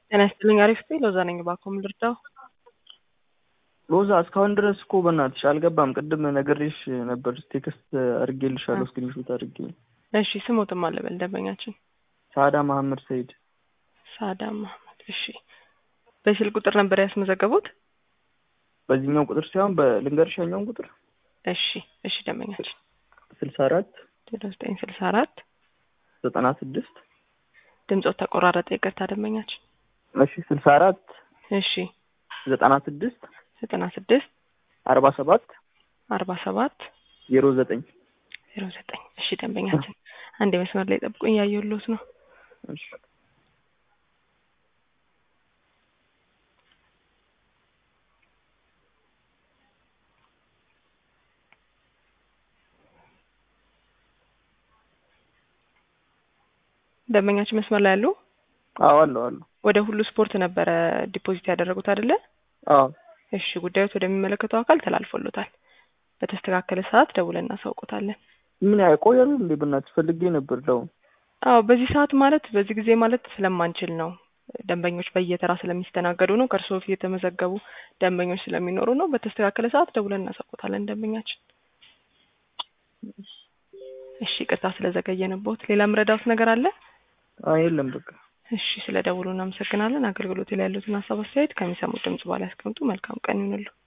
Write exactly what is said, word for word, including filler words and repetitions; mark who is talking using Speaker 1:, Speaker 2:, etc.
Speaker 1: ጤና ይስጥልኝ። አሪፍ ነኝ። ሎዛ ነኝ። እባክዎ ምን ልርዳው?
Speaker 2: ሎዛ እስካሁን ድረስ እኮ በእናትሽ አልገባም። ቅድም ነግሬሽ ነበር፣ ቴክስት አድርጌልሻለሁ፣ ስክሪንሾት አድርጌ።
Speaker 1: እሺ ስሞትም አለ በል ደንበኛችን
Speaker 2: ሳዳ መሐመድ ሰይድ።
Speaker 1: ሳዳ መሐመድ። እሺ በስልክ ቁጥር ነበር ያስመዘገቡት?
Speaker 2: በዚህኛው ቁጥር ሳይሆን በልንገርሽ ያኛውን ቁጥር።
Speaker 1: እሺ እሺ ደንበኛችን
Speaker 2: ስልሳ አራት
Speaker 1: ዜሮ ዘጠኝ ስልሳ አራት
Speaker 2: ዘጠና ስድስት
Speaker 1: ድምጾት ተቆራረጠ። ይቅርታ ደንበኛችን።
Speaker 2: እሺ ስልሳ አራት
Speaker 1: እሺ
Speaker 2: ዘጠና ስድስት
Speaker 1: ዘጠና ስድስት
Speaker 2: አርባ ሰባት
Speaker 1: አርባ ሰባት
Speaker 2: ዜሮ ዘጠኝ
Speaker 1: ዜሮ ዘጠኝ እሺ ደንበኛችን አንድ መስመር ላይ ጠብቁኝ፣ ያየሁልዎት ነው።
Speaker 2: እሺ
Speaker 1: ደንበኛችን መስመር ላይ አሉ?
Speaker 2: አዎ አለው አለው።
Speaker 1: ወደ ሁሉ ስፖርት ነበረ ዲፖዚት ያደረጉት አይደለ?
Speaker 2: አዎ
Speaker 1: እሺ ጉዳዮት ወደሚመለከተው አካል ተላልፎሎታል። በተስተካከለ ሰዓት ደውለን እናሳውቆታለን።
Speaker 2: ምን ያቆያል እንዴ? በእናትሽ ፈልጌ ነበር ደው።
Speaker 1: አዎ በዚህ ሰዓት ማለት በዚህ ጊዜ ማለት ስለማንችል ነው። ደንበኞች በየተራ ስለሚስተናገዱ ነው። ከርሶ ፊት የተመዘገቡ ደንበኞች ስለሚኖሩ ነው። በተስተካከለ ሰዓት ደውለን እናሳውቆታለን ደንበኛችን። እሺ ይቅርታ ስለዘገየንቦት። ሌላ ምረዳውት ነገር አለ?
Speaker 2: አይ የለም በቃ።
Speaker 1: እሺ ስለ ደውሉ እናመሰግናለን። አገልግሎት ላይ ያሉትን ሀሳብ አስተያየት ከሚሰሙት ድምጽ በኋላ ያስቀምጡ። መልካም ቀን ይሁንልዎ።